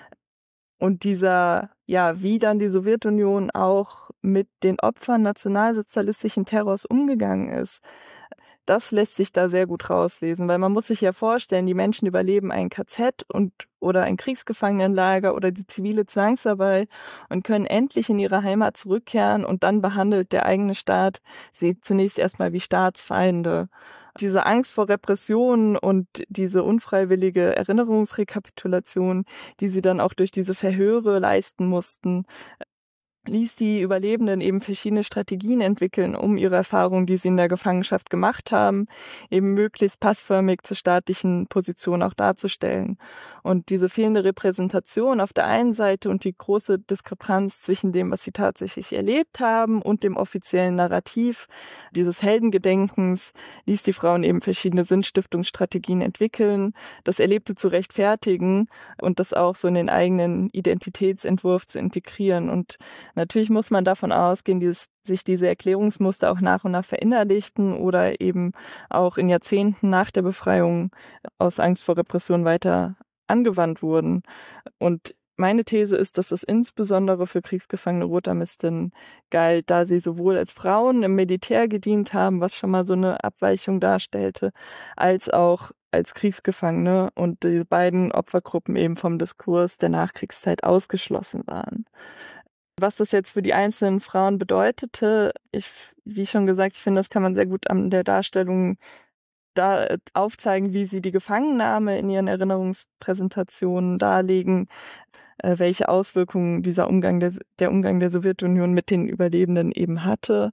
Und dieser, ja, wie dann die Sowjetunion auch mit den Opfern nationalsozialistischen Terrors umgegangen ist, das lässt sich da sehr gut rauslesen, weil man muss sich ja vorstellen, die Menschen überleben ein K Z und oder ein Kriegsgefangenenlager oder die zivile Zwangsarbeit und können endlich in ihre Heimat zurückkehren und dann behandelt der eigene Staat sie zunächst erstmal wie Staatsfeinde. Diese Angst vor Repressionen und diese unfreiwillige Erinnerungsrekapitulation, die sie dann auch durch diese Verhöre leisten mussten, ließ die Überlebenden eben verschiedene Strategien entwickeln, um ihre Erfahrungen, die sie in der Gefangenschaft gemacht haben, eben möglichst passförmig zur staatlichen Position auch darzustellen. Und diese fehlende Repräsentation auf der einen Seite und die große Diskrepanz zwischen dem, was sie tatsächlich erlebt haben und dem offiziellen Narrativ dieses Heldengedenkens, ließ die Frauen eben verschiedene Sinnstiftungsstrategien entwickeln, das Erlebte zu rechtfertigen und das auch so in den eigenen Identitätsentwurf zu integrieren. Und natürlich muss man davon ausgehen, dass sich diese Erklärungsmuster auch nach und nach verinnerlichten oder eben auch in Jahrzehnten nach der Befreiung aus Angst vor Repression weiter angewandt wurden. Und meine These ist, dass es insbesondere für kriegsgefangene Rotarmistinnen galt, da sie sowohl als Frauen im Militär gedient haben, was schon mal so eine Abweichung darstellte, als auch als Kriegsgefangene und die beiden Opfergruppen eben vom Diskurs der Nachkriegszeit ausgeschlossen waren. Was das jetzt für die einzelnen Frauen bedeutete, ich, wie schon gesagt, ich finde, das kann man sehr gut an der Darstellung da aufzeigen, wie sie die Gefangennahme in ihren Erinnerungspräsentationen darlegen, äh, welche Auswirkungen dieser Umgang der, der Umgang der Sowjetunion mit den Überlebenden eben hatte.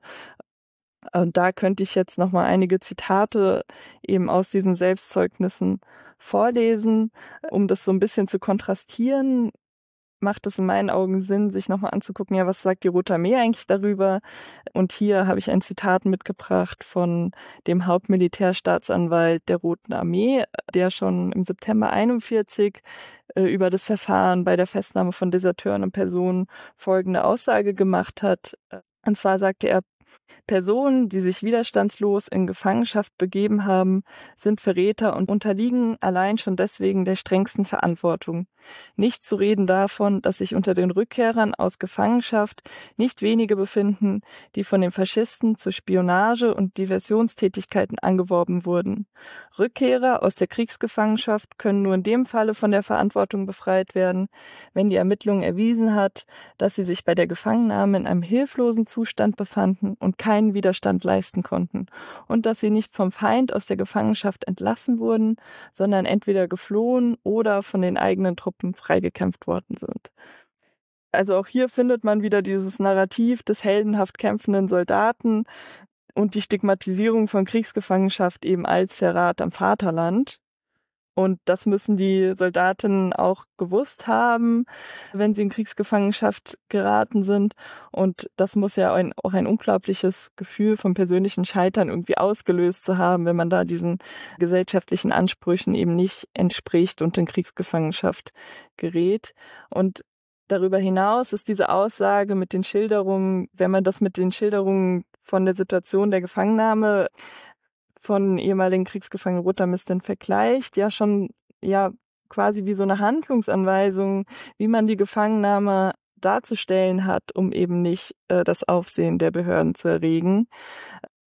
Und da könnte ich jetzt noch mal einige Zitate eben aus diesen Selbstzeugnissen vorlesen, um das so ein bisschen zu kontrastieren. Macht es in meinen Augen Sinn, sich nochmal anzugucken, ja, was sagt die Rote Armee eigentlich darüber? Und hier habe ich ein Zitat mitgebracht von dem Hauptmilitärstaatsanwalt der Roten Armee, der schon im September einundvierzig äh, über das Verfahren bei der Festnahme von Deserteuren und Personen folgende Aussage gemacht hat. Und zwar sagte er: Personen, die sich widerstandslos in Gefangenschaft begeben haben, sind Verräter und unterliegen allein schon deswegen der strengsten Verantwortung. Nicht zu reden davon, dass sich unter den Rückkehrern aus Gefangenschaft nicht wenige befinden, die von den Faschisten zu Spionage und Diversionstätigkeiten angeworben wurden. Rückkehrer aus der Kriegsgefangenschaft können nur in dem Falle von der Verantwortung befreit werden, wenn die Ermittlung erwiesen hat, dass sie sich bei der Gefangennahme in einem hilflosen Zustand befanden und keinen Widerstand leisten konnten und dass sie nicht vom Feind aus der Gefangenschaft entlassen wurden, sondern entweder geflohen oder von den eigenen Truppen freigekämpft worden sind. Also auch hier findet man wieder dieses Narrativ des heldenhaft kämpfenden Soldaten und die Stigmatisierung von Kriegsgefangenschaft eben als Verrat am Vaterland. Und das müssen die Soldatinnen auch gewusst haben, wenn sie in Kriegsgefangenschaft geraten sind. Und das muss ja ein, auch ein unglaubliches Gefühl vom persönlichen Scheitern irgendwie ausgelöst zu haben, wenn man da diesen gesellschaftlichen Ansprüchen eben nicht entspricht und in Kriegsgefangenschaft gerät. Und darüber hinaus ist diese Aussage mit den Schilderungen, wenn man das mit den Schilderungen von der Situation der Gefangennahme von ehemaligen Kriegsgefangenen Rotarmistinnen vergleicht, ja schon ja quasi wie so eine Handlungsanweisung, wie man die Gefangennahme darzustellen hat, um eben nicht äh, das Aufsehen der Behörden zu erregen.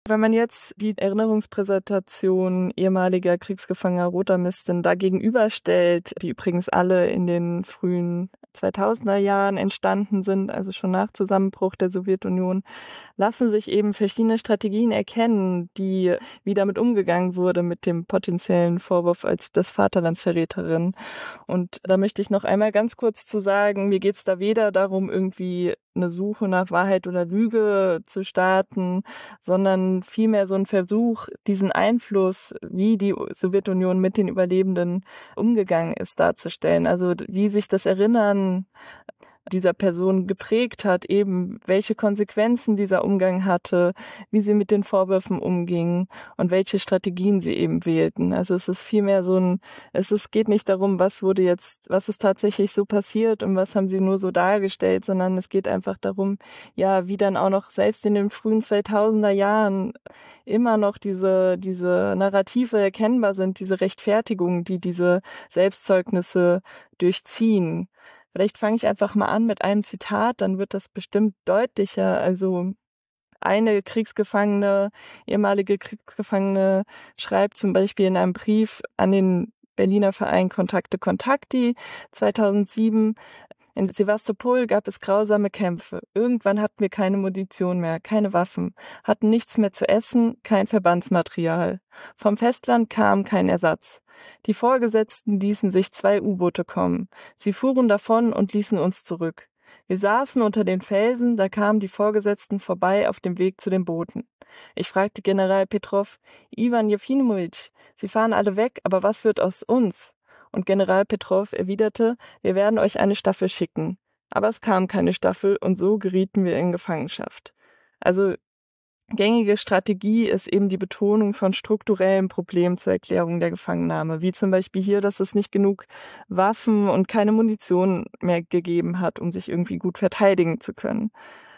Wenn man jetzt die Erinnerungspräsentation ehemaliger Kriegsgefangener Roter Misteln da gegenüberstellt, die übrigens alle in den frühen zweitausender Jahren entstanden sind, also schon nach Zusammenbruch der Sowjetunion, lassen sich eben verschiedene Strategien erkennen, die wie damit umgegangen wurde mit dem potenziellen Vorwurf als des Vaterlandsverräterin. Und da möchte ich noch einmal ganz kurz zu sagen, mir geht es da weder darum, irgendwie eine Suche nach Wahrheit oder Lüge zu starten, sondern vielmehr so ein Versuch, diesen Einfluss, wie die Sowjetunion mit den Überlebenden umgegangen ist, darzustellen. Also wie sich das Erinnern dieser Person geprägt hat, eben welche Konsequenzen dieser Umgang hatte, wie sie mit den Vorwürfen umgingen und welche Strategien sie eben wählten. Also es ist vielmehr so ein, es ist, geht nicht darum, was wurde jetzt, was ist tatsächlich so passiert und was haben sie nur so dargestellt, sondern es geht einfach darum, ja, wie dann auch noch selbst in den frühen zweitausender Jahren immer noch diese, diese Narrative erkennbar sind, diese Rechtfertigungen, die diese Selbstzeugnisse durchziehen. Vielleicht fange ich einfach mal an mit einem Zitat, dann wird das bestimmt deutlicher. Also eine Kriegsgefangene, ehemalige Kriegsgefangene schreibt zum Beispiel in einem Brief an den Berliner Verein Kontakte Kontakti zweitausendsieben: In Sewastopol gab es grausame Kämpfe. Irgendwann hatten wir keine Munition mehr, keine Waffen, hatten nichts mehr zu essen, kein Verbandsmaterial. Vom Festland kam kein Ersatz. Die Vorgesetzten ließen sich zwei U-Boote kommen. Sie fuhren davon und ließen uns zurück. Wir saßen unter den Felsen, da kamen die Vorgesetzten vorbei auf dem Weg zu den Booten. Ich fragte General Petrov: Iwan Jefimowitsch, Sie fahren alle weg, aber was wird aus uns? Und General Petrov erwiderte: Wir werden euch eine Staffel schicken. Aber es kam keine Staffel und so gerieten wir in Gefangenschaft. Also gängige Strategie ist eben die Betonung von strukturellen Problemen zur Erklärung der Gefangennahme, wie zum Beispiel hier, dass es nicht genug Waffen und keine Munition mehr gegeben hat, um sich irgendwie gut verteidigen zu können.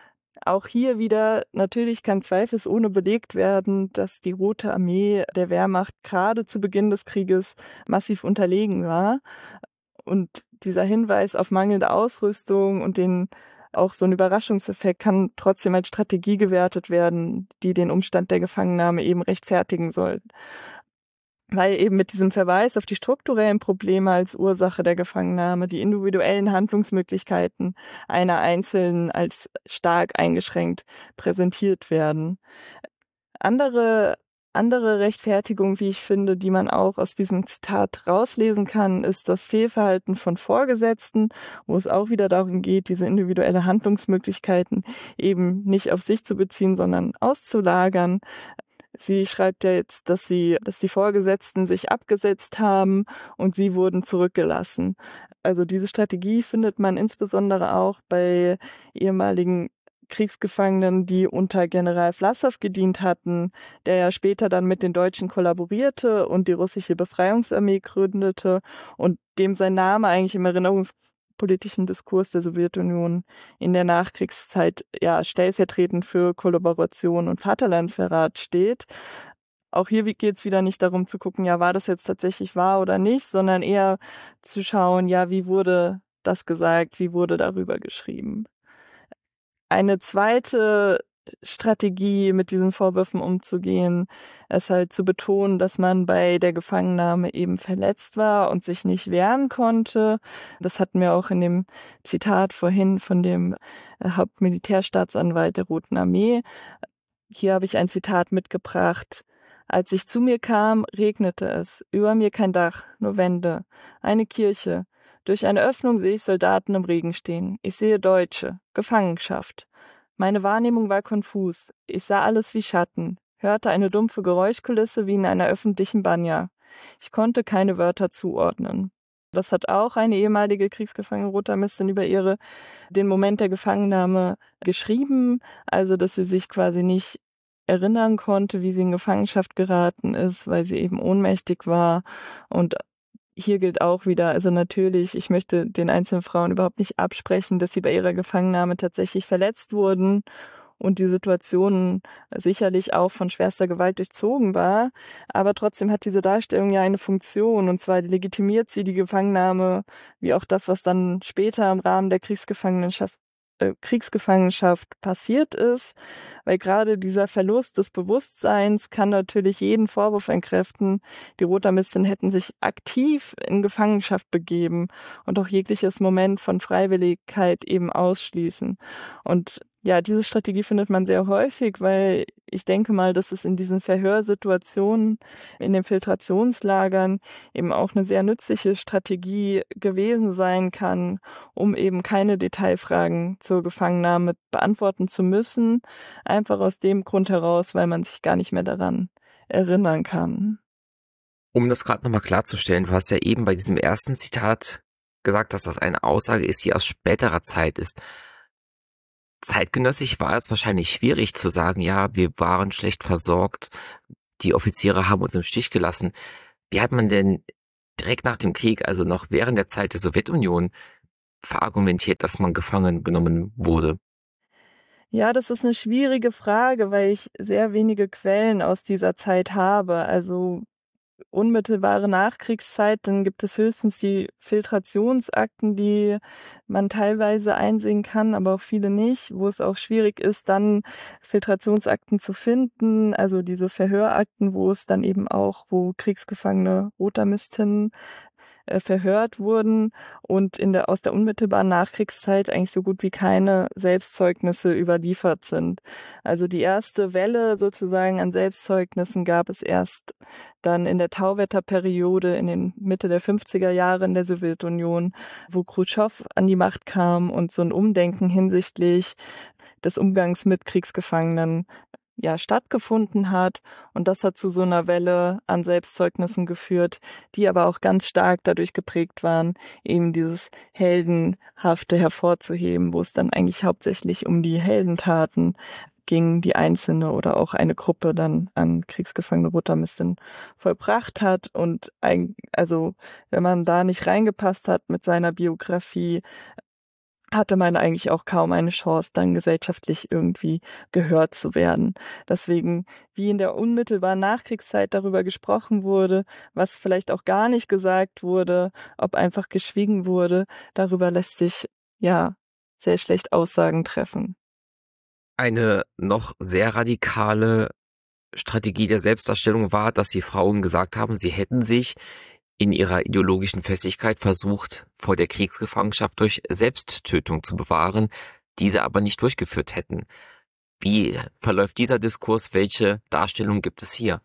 Auch hier wieder, natürlich kann zweifelsohne belegt werden, dass die Rote Armee der Wehrmacht gerade zu Beginn des Krieges massiv unterlegen war. Und dieser Hinweis auf mangelnde Ausrüstung und den auch so ein Überraschungseffekt kann trotzdem als Strategie gewertet werden, die den Umstand der Gefangennahme eben rechtfertigen soll. Weil eben mit diesem Verweis auf die strukturellen Probleme als Ursache der Gefangennahme die individuellen Handlungsmöglichkeiten einer Einzelnen als stark eingeschränkt präsentiert werden. Andere Andere Rechtfertigung, wie ich finde, die man auch aus diesem Zitat rauslesen kann, ist das Fehlverhalten von Vorgesetzten, wo es auch wieder darum geht, diese individuelle Handlungsmöglichkeiten eben nicht auf sich zu beziehen, sondern auszulagern. Sie schreibt ja jetzt, dass sie, dass die Vorgesetzten sich abgesetzt haben und sie wurden zurückgelassen. Also diese Strategie findet man insbesondere auch bei ehemaligen Kriegsgefangenen, die unter General Vlassow gedient hatten, der ja später dann mit den Deutschen kollaborierte und die russische Befreiungsarmee gründete und dem sein Name eigentlich im erinnerungspolitischen Diskurs der Sowjetunion in der Nachkriegszeit ja stellvertretend für Kollaboration und Vaterlandsverrat steht. Auch hier geht es wieder nicht darum zu gucken, ja, war das jetzt tatsächlich wahr oder nicht, sondern eher zu schauen, ja, wie wurde das gesagt, wie wurde darüber geschrieben. Eine zweite Strategie, mit diesen Vorwürfen umzugehen, ist halt zu betonen, dass man bei der Gefangennahme eben verletzt war und sich nicht wehren konnte. Das hatten wir auch in dem Zitat vorhin von dem Hauptmilitärstaatsanwalt der Roten Armee. Hier habe ich ein Zitat mitgebracht. Als ich zu mir kam, regnete es. Über mir kein Dach, nur Wände. Eine Kirche. Durch eine Öffnung sehe ich Soldaten im Regen stehen. Ich sehe Deutsche. Gefangenschaft. Meine Wahrnehmung war konfus. Ich sah alles wie Schatten, hörte eine dumpfe Geräuschkulisse wie in einer öffentlichen Banja. Ich konnte keine Wörter zuordnen. Das hat auch eine ehemalige Kriegsgefangene Roter Misteln über ihre, den Moment der Gefangennahme geschrieben, also dass sie sich quasi nicht erinnern konnte, wie sie in Gefangenschaft geraten ist, weil sie eben ohnmächtig war. Und hier gilt auch wieder, also natürlich, ich möchte den einzelnen Frauen überhaupt nicht absprechen, dass sie bei ihrer Gefangennahme tatsächlich verletzt wurden und die Situation sicherlich auch von schwerster Gewalt durchzogen war. Aber trotzdem hat diese Darstellung ja eine Funktion, und zwar legitimiert sie die Gefangennahme, wie auch das, was dann später im Rahmen der Kriegsgefangenschaft äh, Kriegsgefangenschaft passiert ist, weil gerade dieser Verlust des Bewusstseins kann natürlich jeden Vorwurf entkräften. Die Rotarmisten hätten sich aktiv in Gefangenschaft begeben und auch jegliches Moment von Freiwilligkeit eben ausschließen. Und ja, diese Strategie findet man sehr häufig, weil ich denke mal, dass es in diesen Verhörsituationen, in den Filtrationslagern eben auch eine sehr nützliche Strategie gewesen sein kann, um eben keine Detailfragen zur Gefangennahme beantworten zu müssen, einfach aus dem Grund heraus, weil man sich gar nicht mehr daran erinnern kann. Um das gerade nochmal klarzustellen, du hast ja eben bei diesem ersten Zitat gesagt, dass das eine Aussage ist, die aus späterer Zeit ist. Zeitgenössisch war es wahrscheinlich schwierig zu sagen, ja, wir waren schlecht versorgt, die Offiziere haben uns im Stich gelassen. Wie hat man denn direkt nach dem Krieg, also noch während der Zeit der Sowjetunion, verargumentiert, dass man gefangen genommen wurde? Ja, das ist eine schwierige Frage, weil ich sehr wenige Quellen aus dieser Zeit habe. Also unmittelbare Nachkriegszeit, dann gibt es höchstens die Filtrationsakten, die man teilweise einsehen kann, aber auch viele nicht, wo es auch schwierig ist, dann Filtrationsakten zu finden, also diese Verhörakten, wo es dann eben auch, wo Kriegsgefangene Rotarmistinnen äh, verhört wurden und in der aus der unmittelbaren Nachkriegszeit eigentlich so gut wie keine Selbstzeugnisse überliefert sind. Also die erste Welle sozusagen an Selbstzeugnissen gab es erst dann in der Tauwetterperiode in den Mitte der fünfziger Jahre in der Sowjetunion, wo Khrushchev an die Macht kam und so ein Umdenken hinsichtlich des Umgangs mit Kriegsgefangenen ja stattgefunden hat, und das hat zu so einer Welle an Selbstzeugnissen geführt, die aber auch ganz stark dadurch geprägt waren, eben dieses Heldenhafte hervorzuheben, wo es dann eigentlich hauptsächlich um die Heldentaten ging, die Einzelne oder auch eine Gruppe dann an kriegsgefangene Rotarmisten vollbracht hat. Und ein, also wenn man da nicht reingepasst hat mit seiner Biografie, hatte man eigentlich auch kaum eine Chance, dann gesellschaftlich irgendwie gehört zu werden. Deswegen, wie in der unmittelbaren Nachkriegszeit darüber gesprochen wurde, was vielleicht auch gar nicht gesagt wurde, ob einfach geschwiegen wurde, darüber lässt sich ja sehr schlecht Aussagen treffen. Eine noch sehr radikale Strategie der Selbstdarstellung war, dass die Frauen gesagt haben, sie hätten sich in ihrer ideologischen Festigkeit versucht, vor der Kriegsgefangenschaft durch Selbsttötung zu bewahren, diese aber nicht durchgeführt hätten. Wie verläuft dieser Diskurs? Welche Darstellung gibt es hier?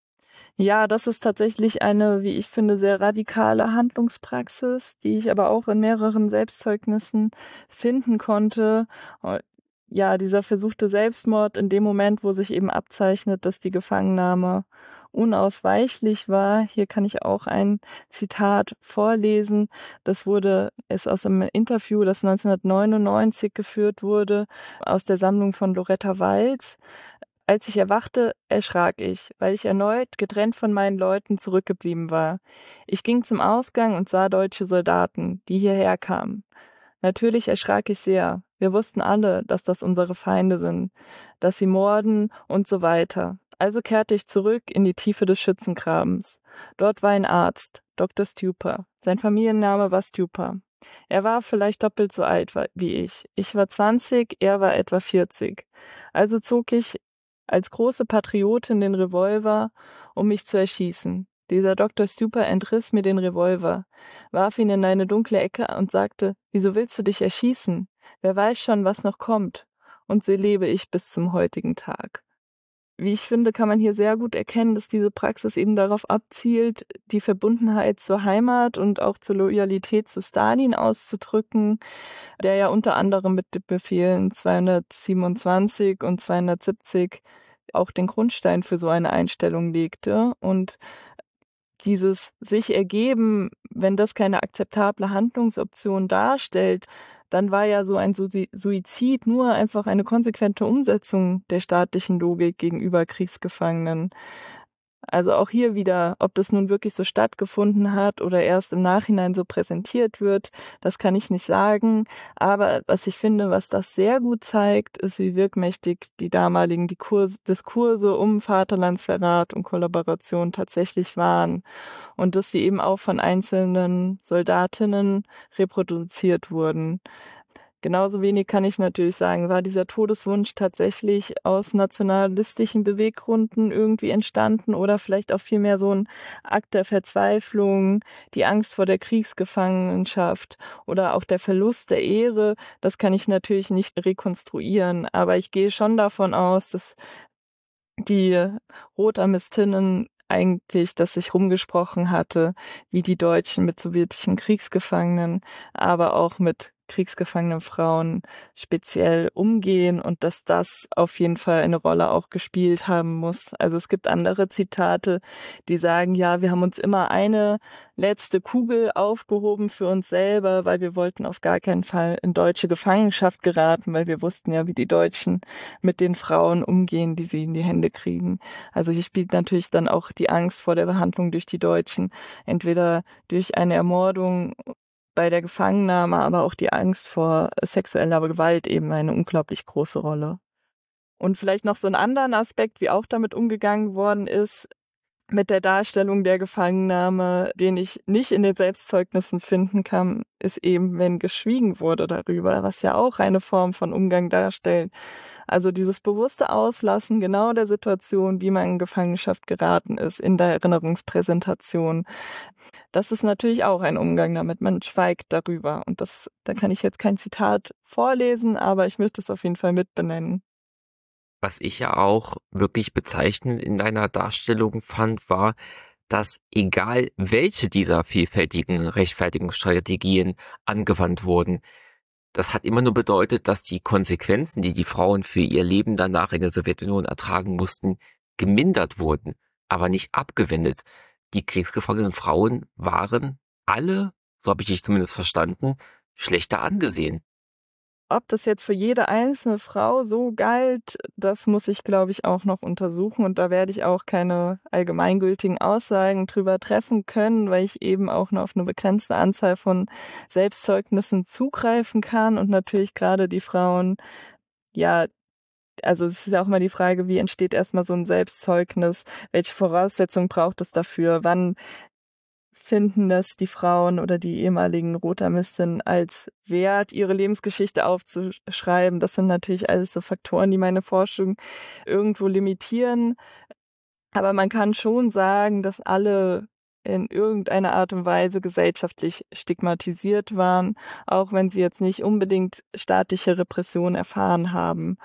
Ja, das ist tatsächlich eine, wie ich finde, sehr radikale Handlungspraxis, die ich aber auch in mehreren Selbstzeugnissen finden konnte. Äh, Ja, dieser versuchte Selbstmord in dem Moment, wo sich eben abzeichnet, dass die Gefangennahme unausweichlich war. Hier kann ich auch ein Zitat vorlesen. Das wurde, ist aus einem Interview, das neunzehnhundertneunundneunzig geführt wurde, aus der Sammlung von Loretta Waltz. Als ich erwachte, erschrak ich, weil ich erneut getrennt von meinen Leuten zurückgeblieben war. Ich ging zum Ausgang und sah deutsche Soldaten, die hierher kamen. Natürlich erschrak ich sehr. Wir wussten alle, dass das unsere Feinde sind, dass sie morden und so weiter. Also kehrte ich zurück in die Tiefe des Schützengrabens. Dort war ein Arzt, Doktor Stupa. Sein Familienname war Stupa. Er war vielleicht doppelt so alt wie ich. Ich war zwanzig, er war etwa vierzig. Also zog ich als große Patriotin den Revolver, um mich zu erschießen. Dieser Doktor Stupa entriss mir den Revolver, warf ihn in eine dunkle Ecke und sagte, wieso willst du dich erschießen? Wer weiß schon, was noch kommt. Und so lebe ich bis zum heutigen Tag. Wie ich finde, kann man hier sehr gut erkennen, dass diese Praxis eben darauf abzielt, die Verbundenheit zur Heimat und auch zur Loyalität zu Stalin auszudrücken, der ja unter anderem mit den Befehlen zweihundertsiebenundzwanzig und zweihundertsiebzig auch den Grundstein für so eine Einstellung legte. Und dieses sich ergeben, wenn das keine akzeptable Handlungsoption darstellt, dann war ja so ein Suizid nur einfach eine konsequente Umsetzung der staatlichen Logik gegenüber Kriegsgefangenen. Also auch hier wieder, ob das nun wirklich so stattgefunden hat oder erst im Nachhinein so präsentiert wird, das kann ich nicht sagen. Aber was ich finde, was das sehr gut zeigt, ist, wie wirkmächtig die damaligen Diskurse um Vaterlandsverrat und Kollaboration tatsächlich waren. Und dass sie eben auch von einzelnen Soldatinnen reproduziert wurden. Genauso wenig kann ich natürlich sagen, war dieser Todeswunsch tatsächlich aus nationalistischen Beweggründen irgendwie entstanden oder vielleicht auch vielmehr so ein Akt der Verzweiflung, die Angst vor der Kriegsgefangenschaft oder auch der Verlust der Ehre. Das kann ich natürlich nicht rekonstruieren, aber ich gehe schon davon aus, dass die Rotarmistinnen eigentlich, dass sich rumgesprochen hatte, wie die Deutschen mit sowjetischen Kriegsgefangenen, aber auch mit kriegsgefangenen Frauen speziell umgehen und dass das auf jeden Fall eine Rolle auch gespielt haben muss. Also es gibt andere Zitate, die sagen, ja, wir haben uns immer eine letzte Kugel aufgehoben für uns selber, weil wir wollten auf gar keinen Fall in deutsche Gefangenschaft geraten, weil wir wussten ja, wie die Deutschen mit den Frauen umgehen, die sie in die Hände kriegen. Also hier spielt natürlich dann auch die Angst vor der Behandlung durch die Deutschen, entweder durch eine Ermordung bei der Gefangennahme, aber auch die Angst vor sexueller Gewalt eben eine unglaublich große Rolle. Und vielleicht noch so einen anderen Aspekt, wie auch damit umgegangen worden ist, mit der Darstellung der Gefangennahme, den ich nicht in den Selbstzeugnissen finden kann, ist eben, wenn geschwiegen wurde darüber, was ja auch eine Form von Umgang darstellt. Also dieses bewusste Auslassen genau der Situation, wie man in Gefangenschaft geraten ist, in der Erinnerungspräsentation. Das ist natürlich auch ein Umgang damit. Man schweigt darüber. Und das, da kann ich jetzt kein Zitat vorlesen, aber ich möchte es auf jeden Fall mitbenennen. Was ich ja auch wirklich bezeichnend in deiner Darstellung fand, war, dass egal welche dieser vielfältigen Rechtfertigungsstrategien angewandt wurden, das hat immer nur bedeutet, dass die Konsequenzen, die die Frauen für ihr Leben danach in der Sowjetunion ertragen mussten, gemindert wurden, aber nicht abgewendet. Die kriegsgefangenen Frauen waren alle, so habe ich dich zumindest verstanden, schlechter angesehen. Ob das jetzt für jede einzelne Frau so galt, das muss ich, glaube ich, auch noch untersuchen. Und da werde ich auch keine allgemeingültigen Aussagen drüber treffen können, weil ich eben auch nur auf eine begrenzte Anzahl von Selbstzeugnissen zugreifen kann. Und natürlich gerade die Frauen, ja, also es ist ja auch mal die Frage, wie entsteht erstmal so ein Selbstzeugnis? Welche Voraussetzungen braucht es dafür? Wann finden das die Frauen oder die ehemaligen Rotarmistinnen als wert, ihre Lebensgeschichte aufzuschreiben? Das sind natürlich alles so Faktoren, die meine Forschung irgendwo limitieren. Aber man kann schon sagen, dass alle in irgendeiner Art und Weise gesellschaftlich stigmatisiert waren, auch wenn sie jetzt nicht unbedingt staatliche Repression erfahren haben.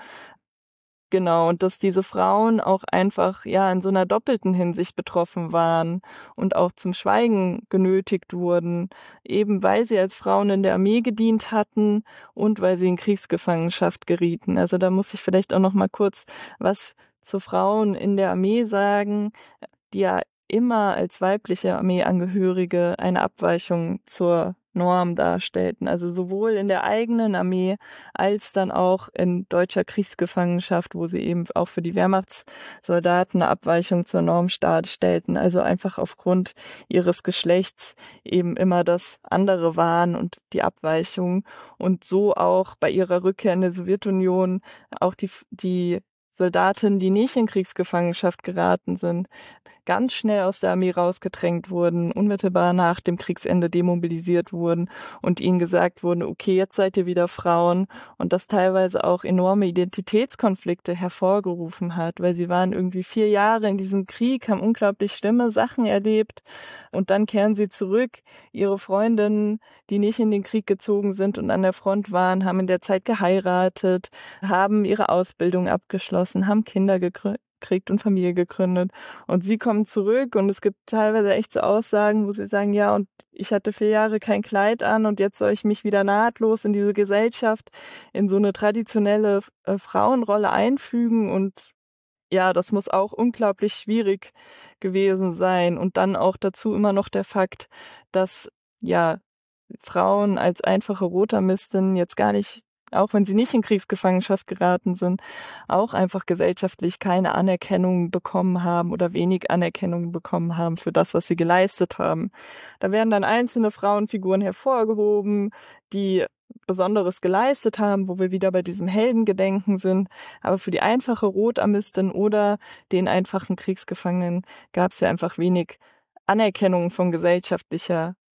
Genau, und dass diese Frauen auch einfach, ja, in so einer doppelten Hinsicht betroffen waren und auch zum Schweigen genötigt wurden, eben weil sie als Frauen in der Armee gedient hatten und weil sie in Kriegsgefangenschaft gerieten. Also da muss ich vielleicht auch noch mal kurz was zu Frauen in der Armee sagen, die ja immer als weibliche Armeeangehörige eine Abweichung zur Norm darstellten. Also sowohl in der eigenen Armee als dann auch in deutscher Kriegsgefangenschaft, wo sie eben auch für die Wehrmachtssoldaten eine Abweichung zur Norm darstellten. Also einfach aufgrund ihres Geschlechts eben immer das andere waren und die Abweichung. Und so auch bei ihrer Rückkehr in die Sowjetunion auch die, die Soldatinnen, die nicht in Kriegsgefangenschaft geraten sind, ganz schnell aus der Armee rausgedrängt wurden, unmittelbar nach dem Kriegsende demobilisiert wurden und ihnen gesagt wurde, okay, jetzt seid ihr wieder Frauen, und das teilweise auch enorme Identitätskonflikte hervorgerufen hat, weil sie waren irgendwie vier Jahre in diesem Krieg, haben unglaublich schlimme Sachen erlebt und dann kehren sie zurück. Ihre Freundinnen, die nicht in den Krieg gezogen sind und an der Front waren, haben in der Zeit geheiratet, haben ihre Ausbildung abgeschlossen, haben Kinder gekriegt und Familie gegründet. Und sie kommen zurück und es gibt teilweise echt so Aussagen, wo sie sagen, ja, und ich hatte vier Jahre kein Kleid an und jetzt soll ich mich wieder nahtlos in diese Gesellschaft, in so eine traditionelle äh, Frauenrolle einfügen, und ja, das muss auch unglaublich schwierig gewesen sein. Und dann auch dazu immer noch der Fakt, dass ja Frauen als einfache Rotarmistin jetzt gar nicht, auch wenn sie nicht in Kriegsgefangenschaft geraten sind, auch einfach gesellschaftlich keine Anerkennung bekommen haben oder wenig Anerkennung bekommen haben für das, was sie geleistet haben. Da werden dann einzelne Frauenfiguren hervorgehoben, die Besonderes geleistet haben, wo wir wieder bei diesem Heldengedenken sind. Aber für die einfache Rotarmistin oder den einfachen Kriegsgefangenen gab es ja einfach wenig Anerkennung von gesellschaftlicher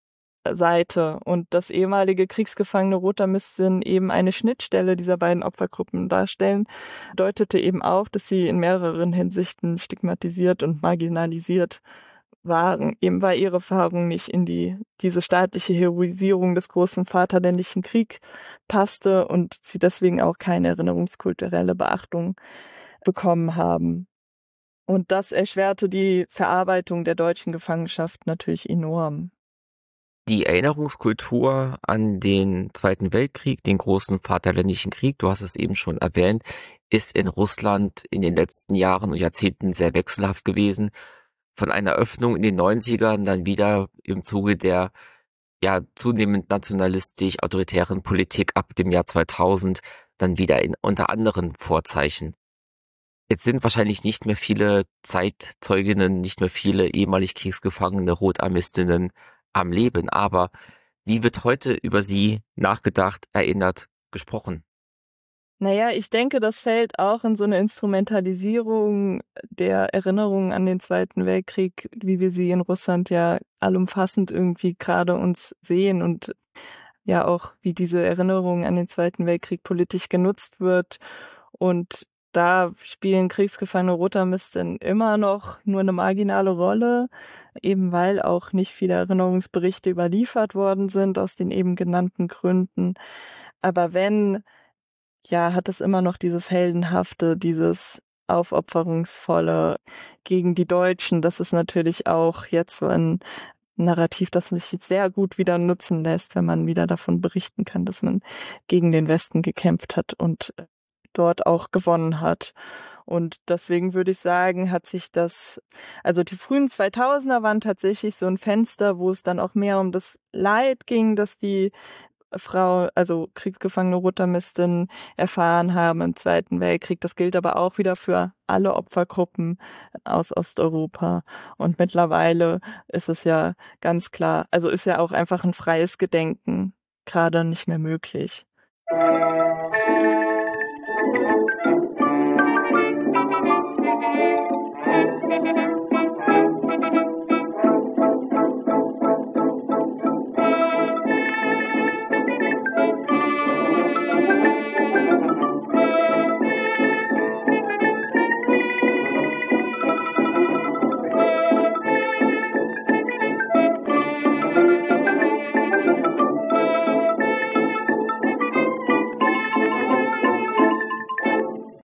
Seite und das ehemalige kriegsgefangene Rotarmisten eben eine Schnittstelle dieser beiden Opfergruppen darstellen, deutete eben auch, dass sie in mehreren Hinsichten stigmatisiert und marginalisiert waren, eben weil ihre Erfahrung nicht in die diese staatliche Heroisierung des großen Vaterländischen Kriegs passte und sie deswegen auch keine erinnerungskulturelle Beachtung bekommen haben. Und das erschwerte die Verarbeitung der deutschen Gefangenschaft natürlich enorm. Die Erinnerungskultur an den Zweiten Weltkrieg, den großen Vaterländischen Krieg, du hast es eben schon erwähnt, ist in Russland in den letzten Jahren und Jahrzehnten sehr wechselhaft gewesen. Von einer Öffnung in den neunzigern dann wieder im Zuge der ja zunehmend nationalistisch autoritären Politik ab dem Jahr zweitausend dann wieder in unter anderen Vorzeichen. Jetzt sind wahrscheinlich nicht mehr viele Zeitzeuginnen, nicht mehr viele ehemalig kriegsgefangene Rotarmistinnen am Leben, aber wie wird heute über sie nachgedacht, erinnert, gesprochen? Naja, ich denke, das fällt auch in so eine Instrumentalisierung der Erinnerungen an den Zweiten Weltkrieg, wie wir sie in Russland ja allumfassend irgendwie gerade uns sehen und ja auch, wie diese Erinnerung an den Zweiten Weltkrieg politisch genutzt wird. Und da spielen kriegsgefangene Rotarmisten immer noch nur eine marginale Rolle, eben weil auch nicht viele Erinnerungsberichte überliefert worden sind aus den eben genannten Gründen. Aber wenn, ja, hat es immer noch dieses Heldenhafte, dieses Aufopferungsvolle gegen die Deutschen. Das ist natürlich auch jetzt so ein Narrativ, das sich sehr gut wieder nutzen lässt, wenn man wieder davon berichten kann, dass man gegen den Westen gekämpft hat und dort auch gewonnen hat. Und deswegen würde ich sagen, hat sich das, also die frühen zweitausender waren tatsächlich so ein Fenster, wo es dann auch mehr um das Leid ging, dass die Frau, also kriegsgefangene Rotarmisten erfahren haben im Zweiten Weltkrieg. Das gilt aber auch wieder für alle Opfergruppen aus Osteuropa. Und mittlerweile ist es ja ganz klar, also ist ja auch einfach ein freies Gedenken gerade nicht mehr möglich.